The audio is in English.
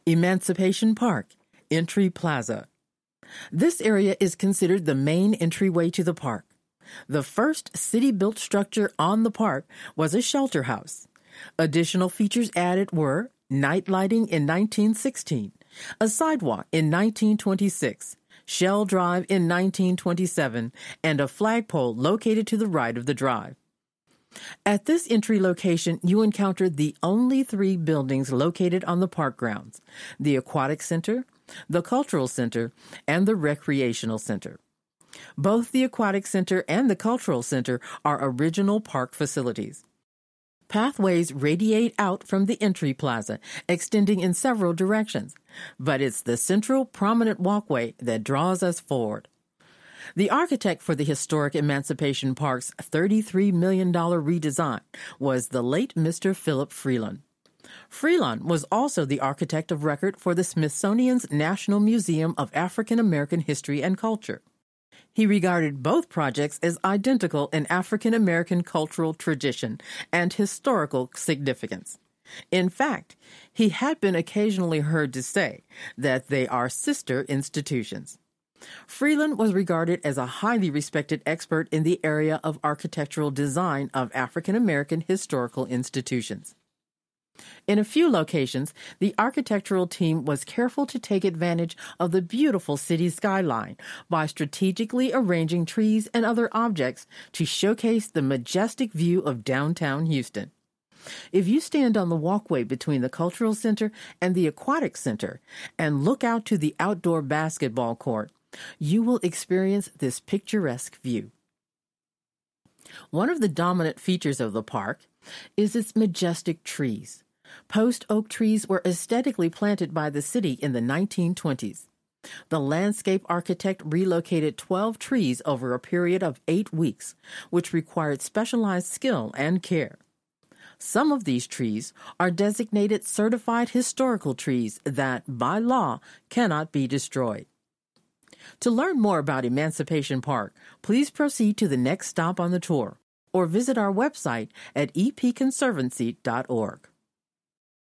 Emancipation Park, Entry Plaza. This area is considered the main entryway to the park. The first city-built structure on the park was a shelter house. Additional features added were night lighting in 1916, a sidewalk in 1926, Shell Drive in 1927, and a flagpole located to the right of the drive. At this entry location, you encountered the only three buildings located on the park grounds: the Aquatic Center, the Cultural Center, and the Recreational Center. Both the Aquatic Center and the Cultural Center are original park facilities. Pathways radiate out from the entry plaza, extending in several directions, but it's the central prominent walkway that draws us forward. The architect for the historic Emancipation Park's $33 million redesign was the late Mr. Philip Freeland. Freeland was also the architect of record for the Smithsonian's National Museum of African American History and Culture. He regarded both projects as identical in African American cultural tradition and historical significance. In fact, he had been occasionally heard to say that they are sister institutions. Freeland was regarded as a highly respected expert in the area of architectural design of African American historical institutions. In a few locations, the architectural team was careful to take advantage of the beautiful city skyline by strategically arranging trees and other objects to showcase the majestic view of downtown Houston. If you stand on the walkway between the Cultural Center and the Aquatic Center and look out to the outdoor basketball court, you will experience this picturesque view. One of the dominant features of the park is its majestic trees. Post oak trees were aesthetically planted by the city in the 1920s. The landscape architect relocated 12 trees over a period of 8 weeks, which required specialized skill and care. Some of these trees are designated certified historical trees that, by law, cannot be destroyed. To learn more about Emancipation Park, please proceed to the next stop on the tour or visit our website at epconservancy.org.